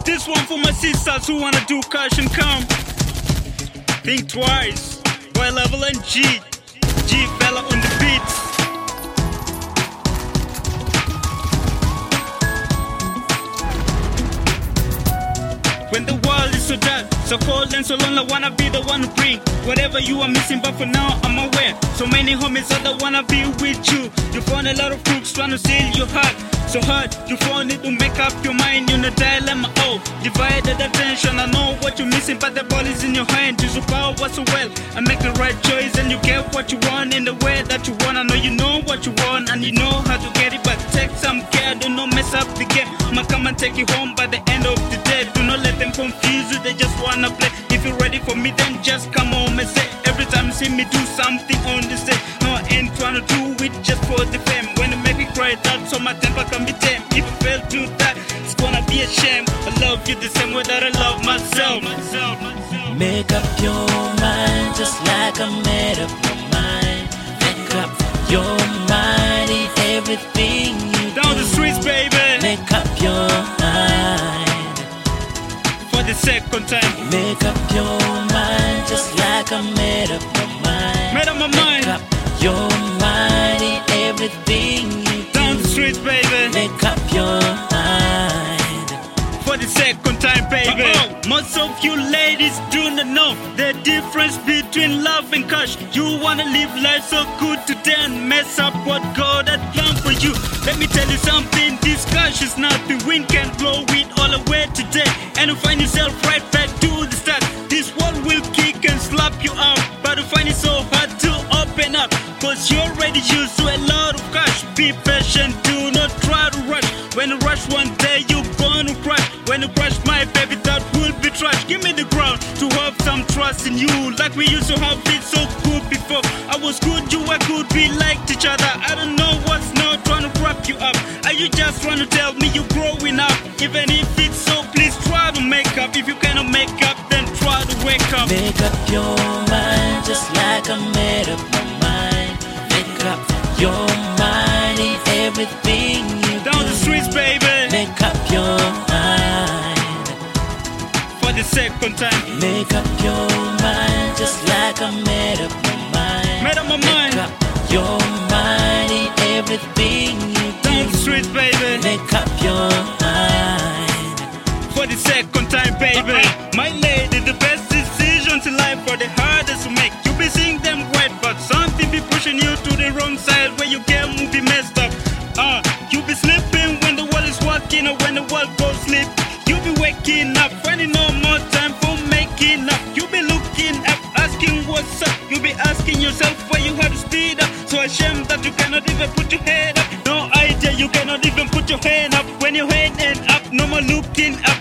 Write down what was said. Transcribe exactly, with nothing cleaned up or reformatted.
This one for my sisters who wanna do cash and come. Think twice. Boy Level and G. G fella on the beats. When the world is so dark, so cold and so lonely, I wanna be the one to bring whatever you are missing, but for now I'm aware. So many homies that I wanna be with you. You found a lot of crooks trying to steal your heart. So hard, you found it to make up your mind. You're in a dilemma, oh, divided attention. I know what you're missing, but the ball is in your hand. Use your power so well and make the right choice, and you get what you want in the way that you want. I know you know what you want and you know how to get it, but take some care, do not mess up the game. I'ma come and take you home by the end of the day. Do not let them confuse you, they just wanna play. If you're ready for me, then just come home and say. Every time you see me do something on the stage, no, I ain't trying to do it just for the fame. When you make me cry, that's so my temper can be tame. If you fail to that, it's gonna be a shame. I love you the same way that I love myself. Make up your mind just like I made up my mind. Make up your mind in everything you do. Down the streets, baby. Make up your mind for the second time. Make up your mind just like I made up my mind. Made up my mind. Make up your mind in everything you do. Down the streets, baby. Make up your mind for the second time, baby. Uh-oh. Most of you ladies do not know the difference between love and cash. You wanna live life so good today and mess up what God had planned for you. Let me tell you something, this cash is nothing. Wind can blow it all away today, and you find yourself right back to the start. This world will kick and slap you out, but you find it so hard to open up, cause you're already used to a lot of cash. Be patient, do not try to rush. When you rush one day, you're gonna crash. When you crash, my baby, that will be trash. Give me the ground to have some trust in you, like we used to have it so good before. I was good, you were good, we liked each other. I don't know what's now trying to wrap you up. Are you just trying to tell me you're growing up? Even if it's so, please try to make up. If you cannot make up, then try to wake up. Make up your mind just like I made up my mind. Make up your mind in everything you do. Down the streets, baby. Make up your mind for the second time. Make up your mind just like I made up my mind. Made up my mind. Make up your mind in everything you do. Down the streets, baby. Make up your mind for the second time, baby. Uh-uh. My lady, the best decisions in life are the hardest to make. You be seeing them right, but something be pushing you to the wrong side where you get will be messed up. Uh, you be sleeping when the world is walking, or when the world goes sleep. You be waking up, finding no more time for making up. You be looking up, asking what's up. You be asking yourself why you have to speed up. So ashamed that you cannot even put your head up. No idea, you cannot even put your hand up. When your head end up, no more looking up.